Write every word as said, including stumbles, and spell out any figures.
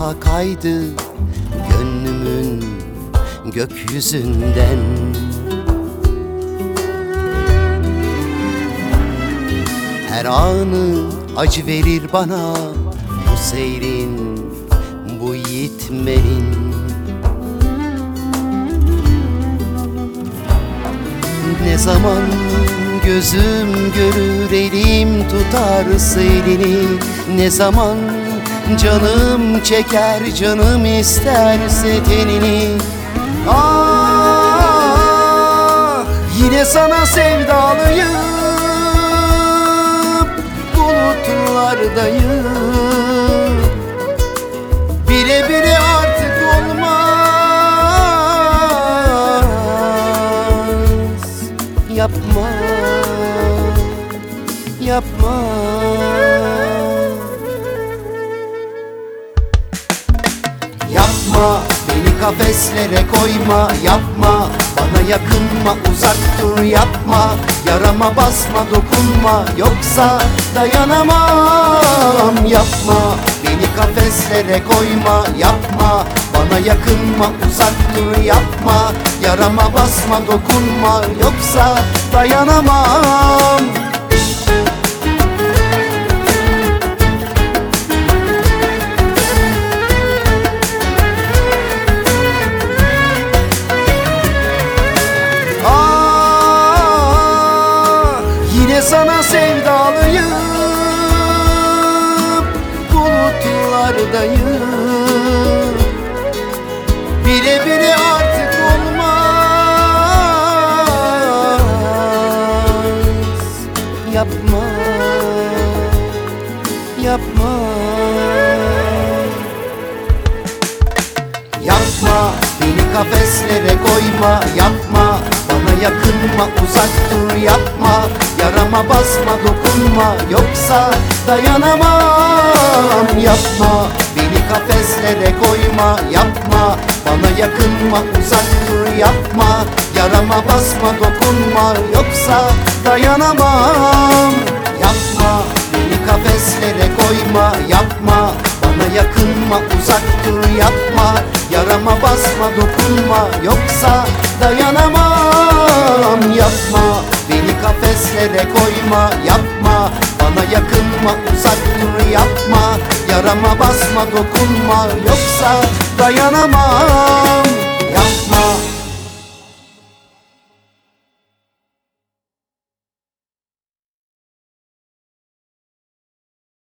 sağa kaydı gönlümün gökyüzünden. Her anı acı verir bana bu seyrin, bu yitmenin. Ne zaman gözüm görür, elim tutar elini, ne zaman canım çeker, canım isterse tenini. Ah, yine sana sevdalıyım, bulutlardayım. Bile bile artık olmaz. Yapma, yapma. Yapma, beni kafeslere koyma, yapma. Bana yakınma, uzak dur, yapma. Yarama basma, dokunma, yoksa dayanamam. Yapma, beni kafeslere koyma, yapma. Bana yakınma, uzak dur, yapma. Yarama basma, dokunma, yoksa dayanamam. Sana sevdalıyım, bulutlardayım. Bile bile artık olmaz. Yapma, yapma. Yapma, beni kafeslere koyma, yapma. Bana yakınma, uzak dur, yapma. Yarama basma, dokunma, yoksa dayanamam. Yapma, beni kafeslere koyma, yapma. Bana yakınma, uzak dur, yapma. Yarama basma, dokunma, yoksa dayanamam. Yapma, beni kafeslere koyma, yapma. Bana yakınma, uzak dur, yapma. Yarama basma, dokunma, yoksa dayanamam. Yapma, beni kafeslere koyma, yapma. Bana yakınma, uzak dur, yapma. Yarama basma, dokunma, yoksa dayanamam. Yapma.